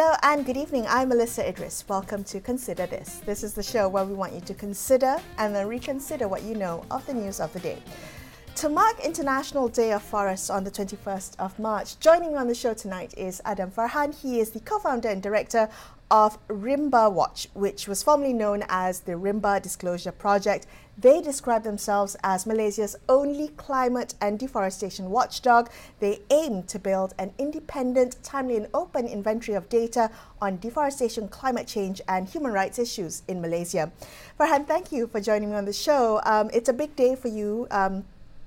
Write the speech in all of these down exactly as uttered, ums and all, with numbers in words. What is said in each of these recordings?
Hello and good evening. I'm Melissa Idris. Welcome to Consider This. This is the show where we want you to consider and then reconsider what you know of the news of the day. To mark International Day of Forests on the twenty-first of March, joining me on the show tonight is Adam Farhan. He is the co-founder and director of Rimba Watch, which was formerly known as the Rimba Disclosure Project. They describe themselves as Malaysia's only climate and deforestation watchdog. They aim to build an independent, timely and open inventory of data on deforestation, climate change and human rights issues in Malaysia. Farhan, thank you for joining me on the show. Um, it's a big day for you. Um,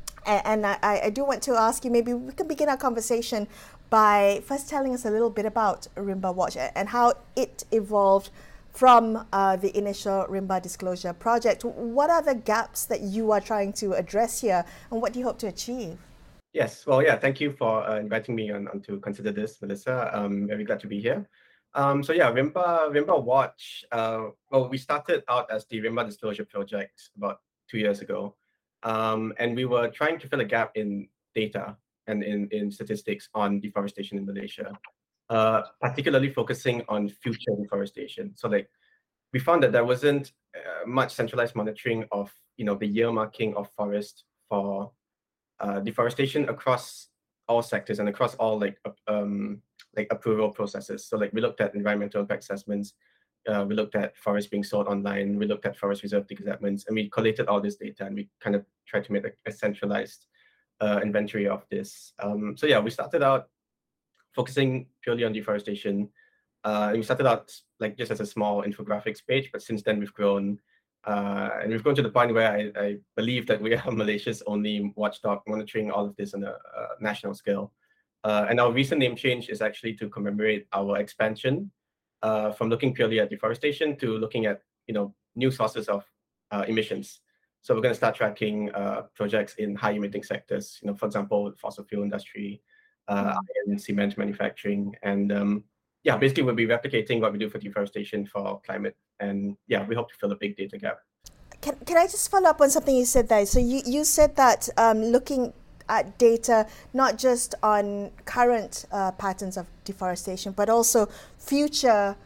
And I, I do want to ask you, maybe we can begin our conversation by first telling us a little bit about Rimba Watch and how it evolved from uh, the initial Rimba Disclosure Project. What are the gaps that you are trying to address here, and what do you hope to achieve? Yes, well, yeah, thank you for uh, inviting me on, on to consider this, Melissa. I'm very glad to be here. Um, so yeah, Rimba, Rimba Watch, uh, well, we started out as the Rimba Disclosure Project about two years ago. Um, and we were trying to fill a gap in data and in, in statistics on deforestation in Malaysia, uh, particularly focusing on future deforestation. So like we found that there wasn't uh, much centralized monitoring of, you know, the year marking of forest for uh, deforestation across all sectors and across all like um, like approval processes. So like we looked at environmental impact assessments, uh, we looked at forests being sold online, we looked at forest reserve declassments, and we collated all this data and we kind of tried to make a, a centralized uh, inventory of this. Um, so yeah, we started out focusing purely on deforestation. Uh, and we started out like just as a small infographics page, but since then we've grown, uh, and we've grown to the point where I, I believe that we are Malaysia's only watchdog monitoring all of this on a, a national scale. Uh, and our recent name change is actually to commemorate our expansion uh, from looking purely at deforestation to looking at, you know, new sources of uh, emissions. So we're going to start tracking uh, projects in high emitting sectors, you know, for example, fossil fuel industry, uh, Mm. iron, cement manufacturing, and um, yeah, basically we'll be replicating what we do for deforestation for climate. And yeah, we hope to fill a big data gap. Can, can I just follow up on something you said there? So you, you said that um, looking at data, not just on current uh, patterns of deforestation, but also future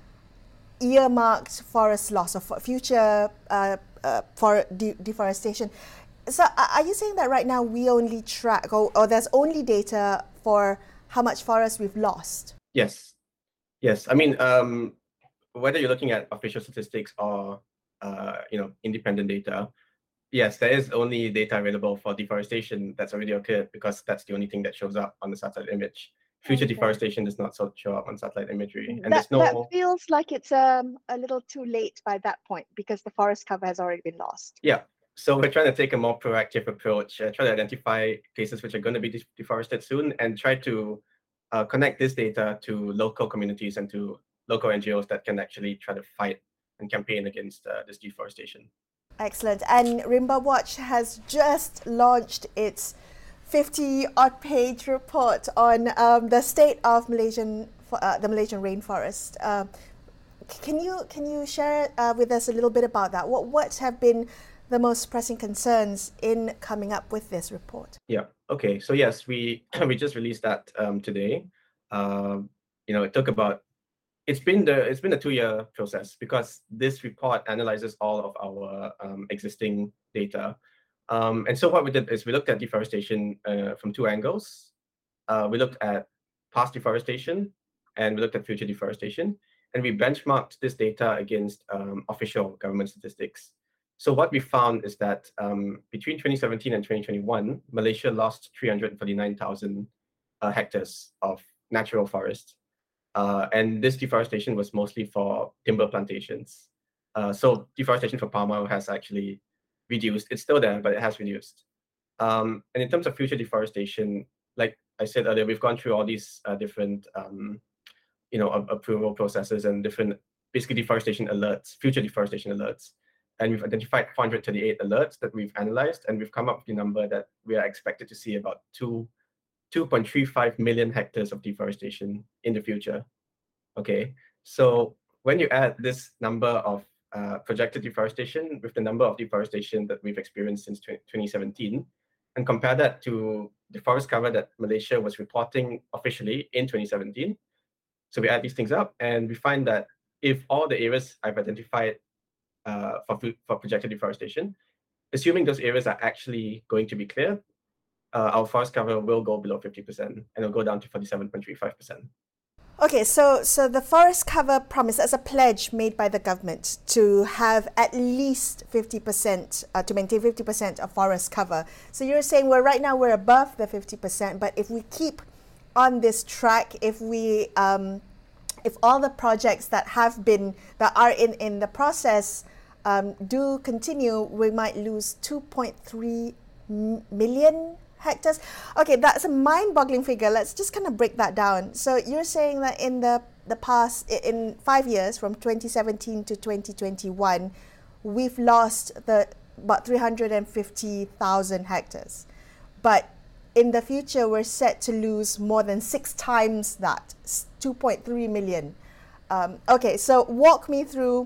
earmarked forest loss or future uh, uh, for de- deforestation. So are you saying that right now we only track, or, or there's only data for how much forest we've lost? Yes, yes. I mean, um, whether you're looking at official statistics or uh, you know, independent data, yes, there is only data available for deforestation that's already occurred because that's the only thing that shows up on the satellite image. Future Okay. deforestation does not so show up on satellite imagery, and That there's no. that feels like it's um a little too late by that point because the forest cover has already been lost. Yeah. So we're trying to take a more proactive approach, uh, try to identify places which are going to be de- deforested soon, and try to uh, connect this data to local communities and to local N G Os that can actually try to fight and campaign against uh, this deforestation. Excellent. And Rimba Watch has just launched its fifty odd page report on um, the state of Malaysian uh, the Malaysian rainforest. Uh, can you can you share uh, with us a little bit about that? What what have been the most pressing concerns in coming up with this report? Yeah. Okay. So yes, we we just released that um, today. Um, you know, it took about it's been the it's been a two year process because this report analyzes all of our um, existing data. Um, and so what we did is we looked at deforestation uh, from two angles. Uh, we looked at past deforestation and we looked at future deforestation, and we benchmarked this data against um, official government statistics. So what we found is that um, between twenty seventeen and twenty twenty-one, Malaysia lost three hundred forty-nine thousand uh, hectares of natural forest. Uh, and this deforestation was mostly for timber plantations. Uh, so deforestation for palm oil has actually reduced. It's still there, but it has reduced. Um, and in terms of future deforestation, like I said earlier, we've gone through all these uh, different, um, you know, a- approval processes and different, basically deforestation alerts, future deforestation alerts. And we've identified four hundred thirty-eight alerts that we've analyzed, and we've come up with the number that we are expected to see about two, two point three five million hectares of deforestation in the future. Okay, so when you add this number of uh, projected deforestation with the number of deforestation that we've experienced since twenty seventeen, and compare that to the forest cover that Malaysia was reporting officially in twenty seventeen, So we add these things up, and we find that if all the areas I've identified uh, for, for projected deforestation, assuming those areas are actually going to be cleared, uh, our forest cover will go below fifty percent, and it'll go down to forty-seven point three five percent. Okay, so so the forest cover promise as a pledge made by the government to have at least fifty percent, uh, to maintain fifty percent of forest cover. So you're saying, well, right now we're above the fifty percent, but if we keep on this track, if we, um, if all the projects that have been, that are in, in the process um, do continue, we might lose two point three million hectares. Okay, that's a mind-boggling figure. Let's just kind of break that down. So you're saying that in the the past, in five years, from twenty seventeen to twenty twenty-one, we've lost the about three hundred fifty thousand hectares. But in the future, we're set to lose more than six times that, two point three million. Um, okay, so walk me through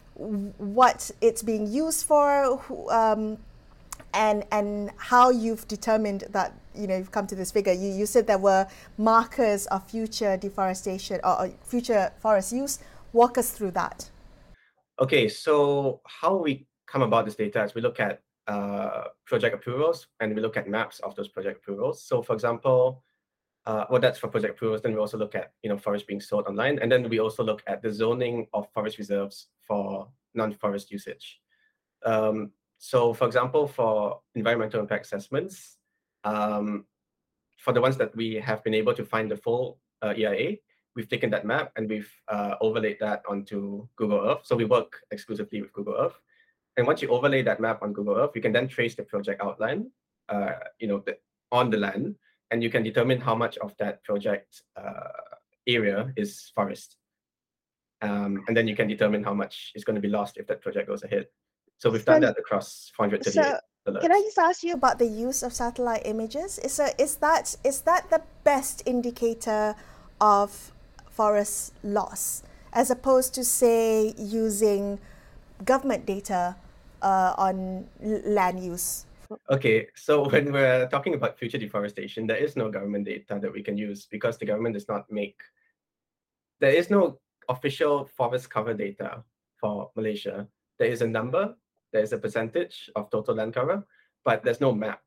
what it's being used for, um, and and how you've determined that, you know, you've come to this figure. You you said there were markers of future deforestation or, or future forest use. Walk us through that. Okay, so how we come about this data is we look at uh, project approvals, and we look at maps of those project approvals. So for example, uh, well, that's for project approvals. Then we also look at, you know, forest being sold online. And then we also look at the zoning of forest reserves for non-forest usage. Um, So for example, for environmental impact assessments, um, for the ones that we have been able to find the full uh, E I A, we've taken that map and we've uh, overlaid that onto Google Earth. So we work exclusively with Google Earth. And once you overlay that map on Google Earth, you can then trace the project outline, uh, you know, the, on the land, and you can determine how much of that project uh, area is forest. Um, and then you can determine how much is going to be lost if that project goes ahead. So we've done that across four hundred thirty-eight So alerts. can I just ask you, About the use of satellite images, is a, is that is that the best indicator of forest loss, as opposed to, say, using government data uh, on l- land use? Okay, so when we're talking about future deforestation, there is no government data that we can use because the government does not make, there is no official forest cover data for Malaysia. There is a number, there is a percentage of total land cover, but there's no map.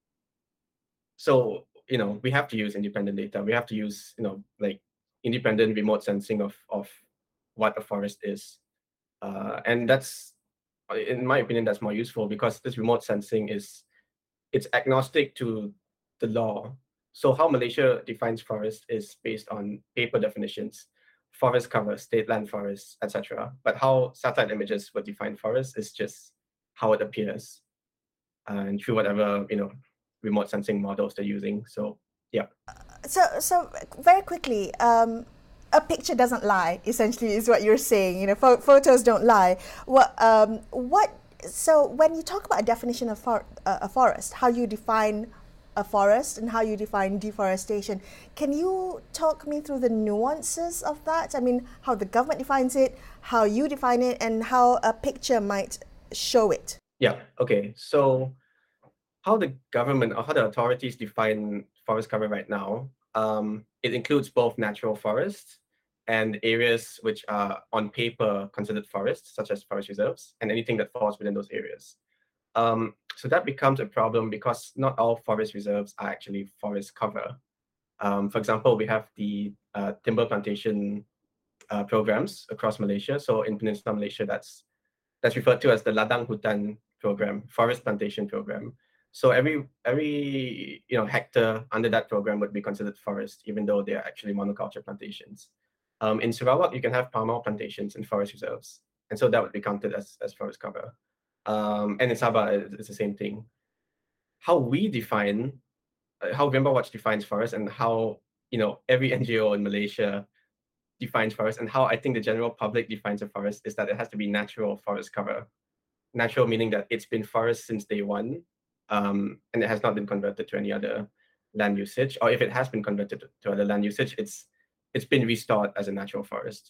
So, you know, we have to use independent data. We have to use, you know, like independent remote sensing of, of what a forest is. Uh, and that's, in my opinion, that's more useful because this remote sensing is, it's agnostic to the law. So how Malaysia defines forest is based on paper definitions, forest cover, state land forests, et cetera. But how satellite images would define forest is just how it appears, uh, and through whatever, you know, remote sensing models they're using. So yeah. So, so very quickly, um, a picture doesn't lie. Essentially, is what you're saying. You know, pho- photos don't lie. What, um, what? So, when you talk about a definition of for, uh, a forest, how you define a forest and how you define deforestation, can you talk me through the nuances of that? I mean, how the government defines it, how you define it, and how a picture might show it. Yeah. Okay. So, how the government or how the authorities define forest cover right now, um, it includes both natural forests and areas which are on paper considered forests, such as forest reserves, and anything that falls within those areas. Um, so that becomes a problem because not all forest reserves are actually forest cover. Um, for example, we have the uh, timber plantation uh, programs across Malaysia. So in Peninsular Malaysia, that's that's referred to as the Ladang Hutan program, forest plantation program. So every every you know hectare under that program would be considered forest, even though they are actually monoculture plantations. Um, in Sarawak, you can have palm oil plantations and forest reserves, and so that would be counted as as forest cover. Um, and in Sabah, it's the same thing. How we define, uh, how Rimba Watch defines forest, and how you know every N G O in Malaysia defines forest, and how I think the general public defines a forest is that it has to be natural forest cover. Natural meaning that it's been forest since day one, um, and it has not been converted to any other land usage. Or if it has been converted to, to other land usage, it's it's been restored as a natural forest.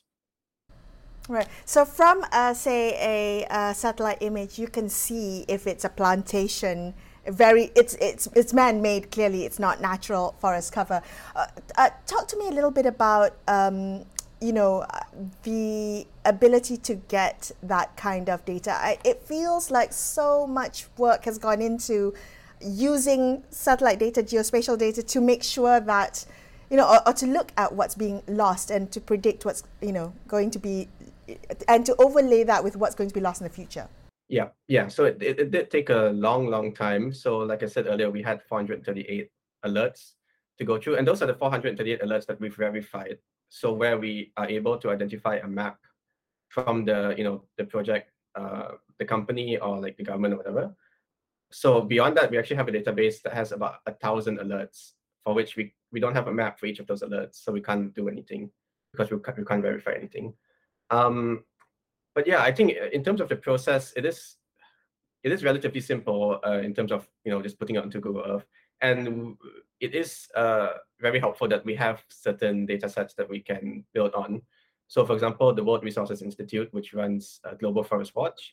Right. So from, uh, say, a uh, satellite image, you can see if it's a plantation. Very, it's it's it's man-made. Clearly, it's not natural forest cover. Uh, uh, talk to me a little bit about um, you know, uh, the ability to get that kind of data. I, it feels like so much work has gone into using satellite data, geospatial data, to make sure that, you know, or, or to look at what's being lost and to predict what's, you know, going to be, and to overlay that with what's going to be lost in the future. Yeah, yeah. So it, it, it did take a long, long time. So like I said earlier, we had four hundred thirty-eight alerts to go through, and those are the four hundred thirty-eight alerts that we've verified. So where we are able to identify a map from the, you know, the project, uh, the company, or like the government or whatever. So beyond that, we actually have a database that has about a thousand alerts for which we, we don't have a map for each of those alerts. So we can't do anything because we can't, we can't verify anything. Um, but yeah, I think in terms of the process, it is it is relatively simple uh, in terms of, you know, just putting it onto Google Earth. And it is uh, very helpful that we have certain data sets that we can build on. So for example, the World Resources Institute, which runs uh, Global Forest Watch,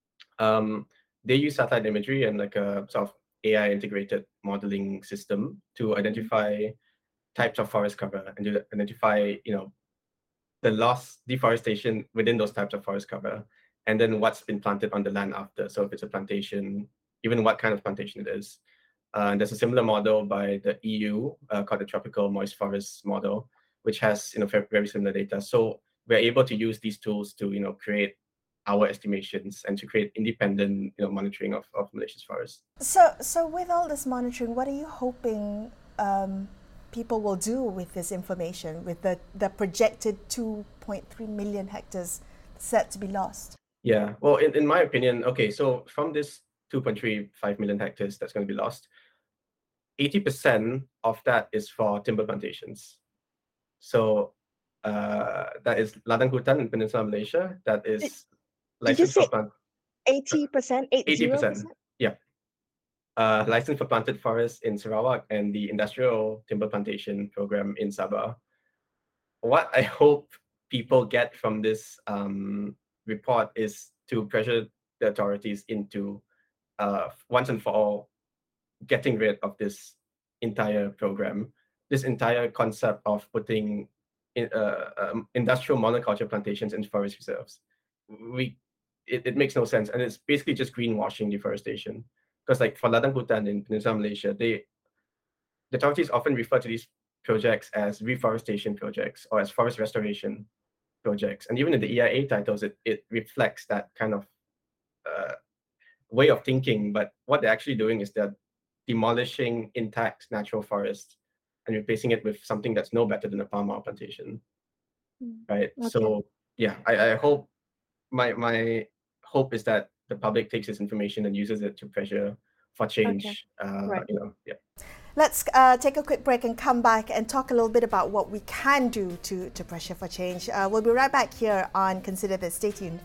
um, they use satellite imagery and like a sort of A I integrated modeling system to identify types of forest cover and to identify, you know, the loss deforestation within those types of forest cover, and then what's been planted on the land after. So if it's a plantation, even what kind of plantation it is. Uh, and there's a similar model by the E U uh, called the Tropical Moist Forests Model, which has, you know, very, very similar data. So we're able to use these tools to, you know, create our estimations and to create independent, you know, monitoring of, of Malaysia's forests. So, so with all this monitoring, what are you hoping um, people will do with this information, with the, the projected two point three million hectares set to be lost? Yeah, well, in, in my opinion, okay, so from this two point three five million hectares that's going to be lost, eighty percent of that is for timber plantations. So uh, that is ladang hutan in Peninsular Malaysia. That is Did, did you licensed say for plant. eighty percent, eighty percent. Yeah. Uh, licensed for planted forests in Sarawak and the Industrial Timber Plantation Program in Sabah. What I hope people get from this um, report is to pressure the authorities into uh, once and for all getting rid of this entire program, this entire concept of putting in, uh, um, industrial monoculture plantations in forest reserves. We, it, it makes no sense, and it's basically just greenwashing deforestation. Because like for ladang hutan in Peninsular Malaysia, they the authorities often refer to these projects as reforestation projects or as forest restoration projects, and even in the E I A titles, it it reflects that kind of uh, way of thinking. But what they're actually doing is they're demolishing intact natural forest and replacing it with something that's no better than a palm oil plantation, Mm. right? Okay. So yeah, I, I hope my my hope is that the public takes this information and uses it to pressure for change. Okay. Uh, Right. You know, yeah. Let's uh, take a quick break and come back and talk a little bit about what we can do to, to pressure for change. Uh, we'll be right back here on Consider This. Stay tuned.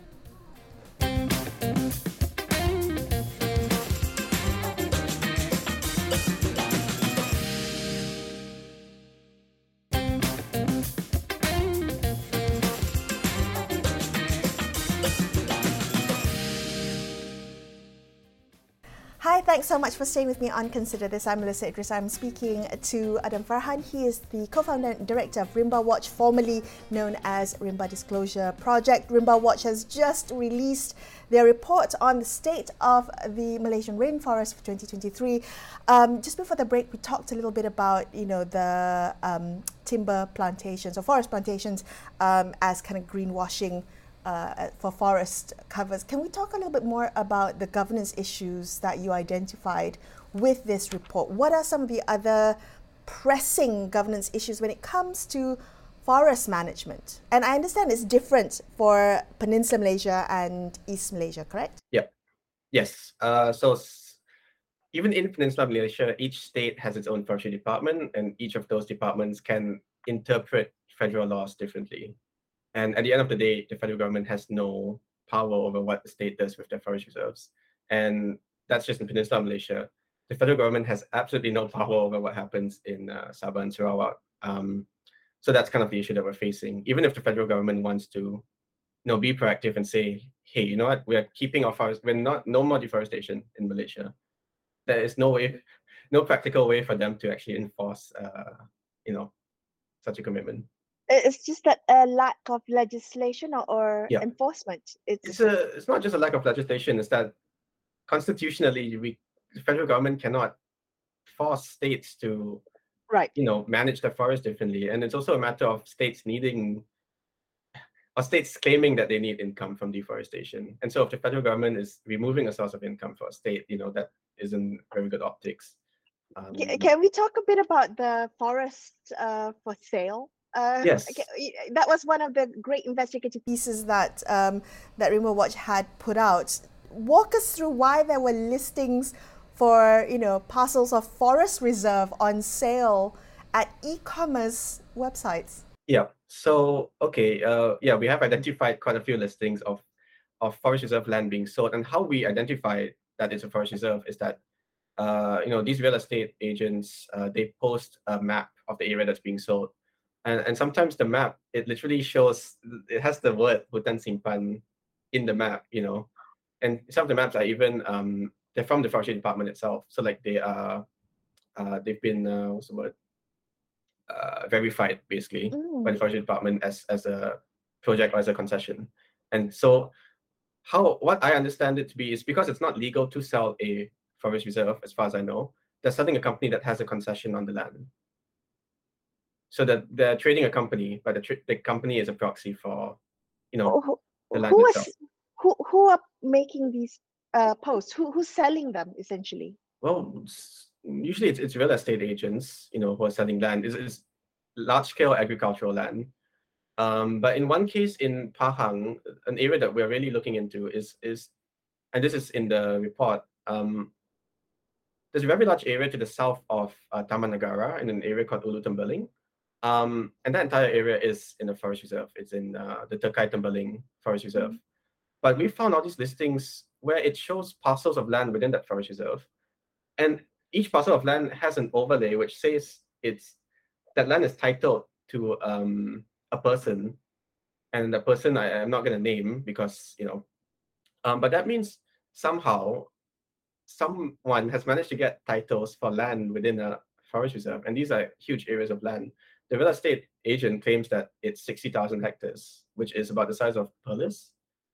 Hi, thanks so much for staying with me on Consider This. I'm Melissa Idris. I'm speaking to Adam Farhan. He is the co-founder and director of Rimba Watch, formerly known as Rimba Disclosure Project. Rimba Watch has just released their report on the state of the Malaysian rainforest for twenty twenty-three. Um, just before the break, we talked a little bit about, you know, the um, timber plantations or forest plantations um, as kind of greenwashing Uh, for forest covers. Can we talk a little bit more about the governance issues that you identified with this report? What are some of the other pressing governance issues when it comes to forest management? And I understand it's different for Peninsular Malaysia and East Malaysia, correct? Yep. Yes. Uh, so s- even in Peninsular Malaysia, each state has its own forestry department, and each of those departments can interpret federal laws differently. And at the end of the day, the federal government has no power over what the state does with their forest reserves. And that's just in Peninsular Malaysia. The federal government has absolutely no power over what happens in uh, Sabah and Sarawak. Um, so that's kind of the issue that we're facing. Even if the federal government wants to, you know, be proactive and say, hey, you know what, we are keeping our forests, we're not, no more deforestation in Malaysia. There is no way, no practical way for them to actually enforce, uh, you know, such a commitment. It's just that a lack of legislation or, or Yeah. enforcement. It's It's a it's not just a lack of legislation, it's that constitutionally we the federal government cannot force states to, right. you know, manage the forest differently. And it's also a matter of states needing or states claiming that they need income from deforestation. And so if the federal government is removing a source of income for a state, you know, that isn't very good optics. Um, Ca- Can we talk a bit about the forest uh, for sale? Uh, yes. ca- y- that was one of the great investigative Pieces that um, that Rimba Watch had put out. Walk us through why there were listings for, you know, parcels of forest reserve on sale at e-commerce websites. Yeah. So okay. Uh, yeah, we have identified quite a few listings of of forest reserve land being sold, and how we identify that it's a forest reserve is that uh, you know, these real estate agents, uh, they post a map of the area that's being sold. And, and sometimes the map, it literally shows, it has the word Hutan Simpan in the map, you know. And some of the maps are even, um, they're from the forestry department itself. So like they are, uh, they've been, uh, what's the word? Uh, verified basically Mm. by the forestry department as, as a project or as a concession. And so how, what I understand it to be is because it's not legal to sell a forest reserve, as far as I know, they're selling a company that has a concession on the land. So that they're trading a company, but the, tra- the company is a proxy for, you know, Who, the land who itself. is who who are making these uh, posts? Who who's selling them essentially? Well, it's- usually it's, it's real estate agents, you know, who are selling land. It's, it's large-scale agricultural land. Um, but in one case in Pahang, an area that we're really looking into is is, and this is in the report. Um, there's a very large area to the south of uh, Taman Negara in an area called Ulu Tembeling. Um, and that entire area is in a forest reserve. It's in uh, the Tekai Tembeling Forest Reserve. Mhm. But we found all these listings where it shows parcels of land within that forest reserve. And each parcel of land has an overlay which says it's that land is titled to um, a person. And the person I am not going to name because, you know, um, but that means somehow someone has managed to get titles for land within a forest reserve, and these are huge areas of land. The real estate agent claims that it's sixty thousand hectares, which is about the size of Perlis.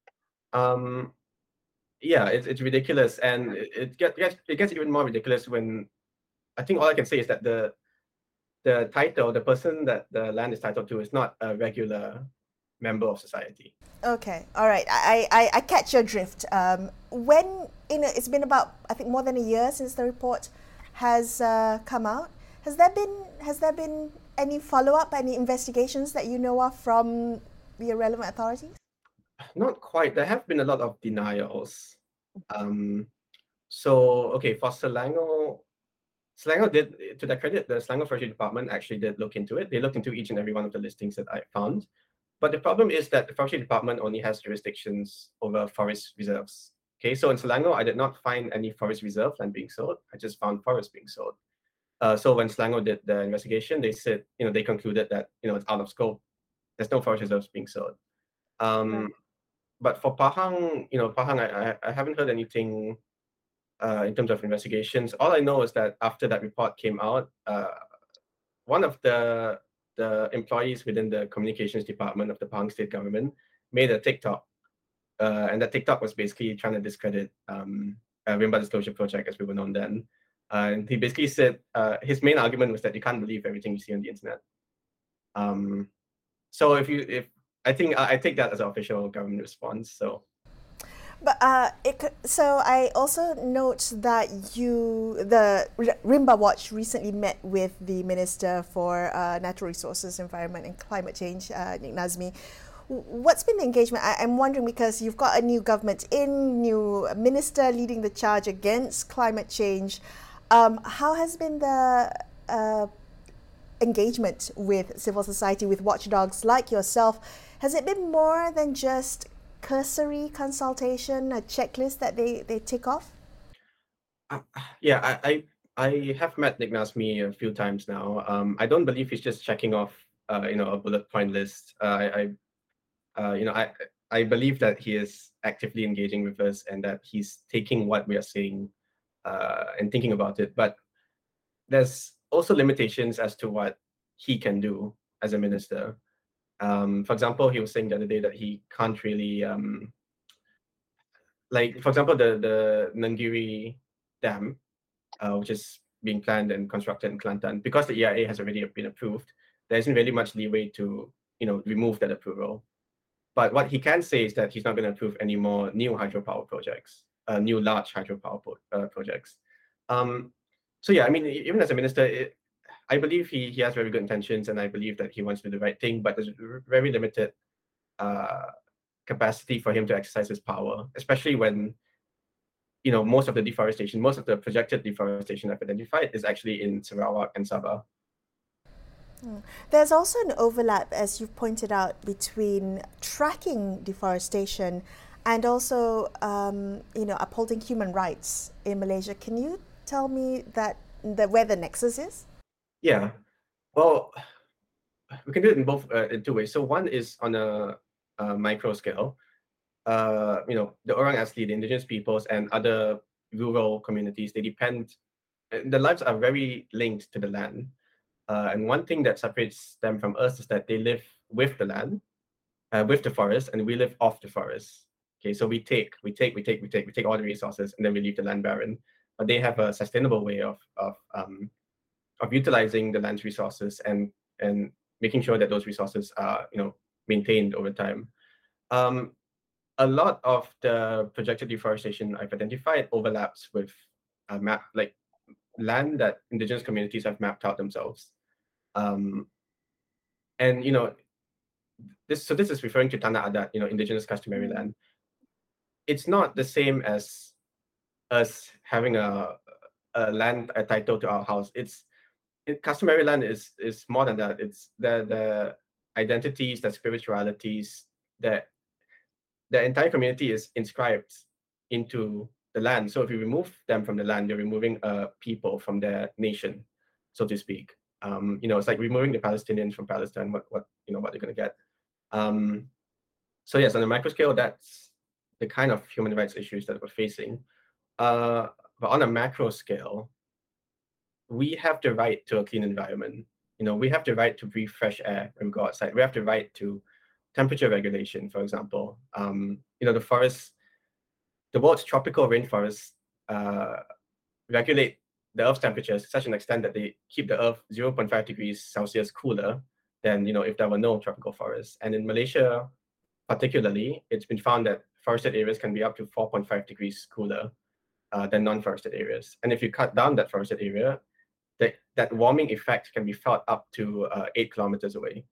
Um, yeah, it's, it's ridiculous, and it, it, get, gets, it gets even more ridiculous when I think all I can say is that the the title, the person that the land is titled to, is not a regular member of society. Okay, all right. I, I, I catch your drift. Um, when you know, it's been about I think more than a year since the report has uh, come out. Has there been has there been any follow up, any investigations that you know of from the relevant authorities? Not quite. There have been a lot of denials. Um, so okay, for Selangor, Selangor did, to their credit, the Selangor Forestry Department actually did look into it. They looked into each and every one of the listings that I found. But the problem is that the Forestry Department only has jurisdictions over forest reserves. Okay, so in Selangor, I did not find any forest reserve land being sold. I just found forest being sold. Uh, so when Selangor did the investigation, they said, you know, they concluded that, you know, it's out of scope. There's no forest reserves being sold. Um, Right. But for Pahang, you know, Pahang, I, I, I haven't heard anything uh, in terms of investigations. All I know is that after that report came out, uh, one of the the employees within the communications department of the Pahang state government made a TikTok, uh, and that TikTok was basically trying to discredit um, uh, Rimba Disclosure Project as we were known then. Uh, and he basically said uh, his main argument was that you can't believe everything you see on the internet. Um, so if you if I think I, I take that as an official government response. So. But uh, it, c- so I also note that you, the R- Rimba Watch recently met with the Minister for uh, Natural Resources, Environment and Climate Change, uh, Nick Nazmi. W- What's been the engagement? I, I'm wondering because you've got a new government in, new minister leading the charge against climate change. Um, how has been the uh, engagement with civil society, with watchdogs like yourself? Has it been more than just cursory consultation, a checklist that they, they tick off? Uh, yeah, I, I I have met Nick Nazmi a few times now. Um, I don't believe he's just checking off, uh, you know, a bullet point list. Uh, I, I uh, you know, I I believe that he is actively engaging with us and that he's taking what we are saying uh, and thinking about it. But there's also limitations as to what he can do as a minister. Um, for example, he was saying the other day that he can't really, um, like, for example, the, the Nangiri Dam, uh, which is being planned and constructed in Kelantan, because the E I A has already been approved, there isn't really much leeway to, you know, remove that approval. But what he can say is that he's not going to approve any more new hydropower projects, uh, new large hydropower po- uh, projects. Um, so yeah, I mean, even as a minister, it, I believe he he has very good intentions, and I believe that he wants to do the right thing. But there's very limited uh, capacity for him to exercise his power, especially when, you know, most of the deforestation, most of the projected deforestation I've identified is actually in Sarawak and Sabah. Mm. There's also an overlap, as you've pointed out, between tracking deforestation and also, um, you know, upholding human rights in Malaysia. Can you tell me that the, where the nexus is? Yeah, well, we can do it in both uh, in two ways. So one is on a, a micro scale. Uh, you know, the Orang Asli, the indigenous peoples, and other rural communities, they depend. Their lives are very linked to the land. Uh, and one thing that separates them from us is that they live with the land, uh, with the forest, and we live off the forest. Okay, so we take, we take, we take, we take, we take all the resources, and then we leave the land barren. But they have a sustainable way of of um, of utilizing the land's resources and and making sure that those resources are, you know, maintained over time. Um, a lot of the projected deforestation I've identified overlaps with a map, like land that indigenous communities have mapped out themselves. Um, and you know, this so this is referring to Tanah Adat, you know, indigenous customary Mm. land. It's not the same as us having a, a land a title to our house. It's it, customary land is is more than that. It's the the identities, the spiritualities, that the entire community is inscribed into the land. So if you remove them from the land, you're removing a people from their nation, so to speak. Um, you know, it's like removing the Palestinians from Palestine. What what you know what they're gonna get. Um, so yes, on a micro scale, that's the kind of human rights issues that we're facing. Uh, but on a macro scale, we have the right to a clean environment. You know, we have the right to breathe fresh air when we go outside. We have the right to temperature regulation, for example. Um, you know, the forests, the world's tropical rainforests uh, regulate the Earth's temperature to such an extent that they keep the Earth zero point five degrees Celsius cooler than, you know, if there were no tropical forests. And in Malaysia, particularly, it's been found that forested areas can be up to four point five degrees cooler uh, than non-forested areas. And if you cut down that forested area, that, that warming effect can be felt up to uh, eight kilometers away.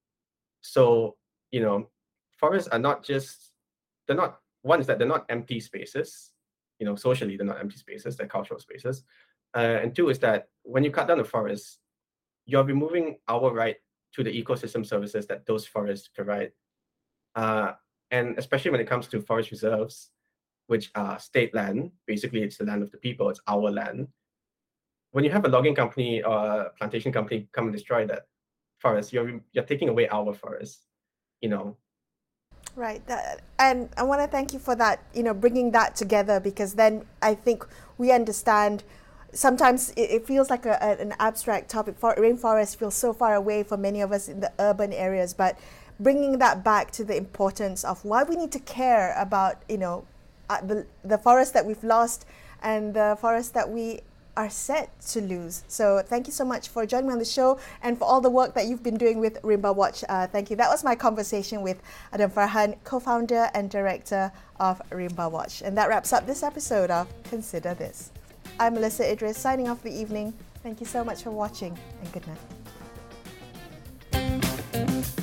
So, you know, forests are not just, they're not, one is that they're not empty spaces, you know, socially, they're not empty spaces, they're cultural spaces. Uh, and two is that when you cut down the forest, you're removing our right to the ecosystem services that those forests provide. Uh, and especially when it comes to forest reserves, which are state land, basically it's the land of the people, it's our land. When you have a logging company or a plantation company come and destroy that forest, you're you're taking away our forest, you know. Right, that, and I want to thank you for that, you know, bringing that together, because then I think we understand. Sometimes it, it feels like a, a, an abstract topic. For, rainforest feels so far away for many of us in the urban areas, but bringing that back to the importance of why we need to care about, you know, uh, the, the forest that we've lost and the forest that we are set to lose. So thank you so much for joining me on the show and for all the work that you've been doing with Rimba Watch. Uh, thank you. That was my conversation with Adam Farhan, co-founder and director of Rimba Watch. And that wraps up this episode of Consider This. I'm Melissa Idris, signing off for the evening. Thank you so much for watching, and good night.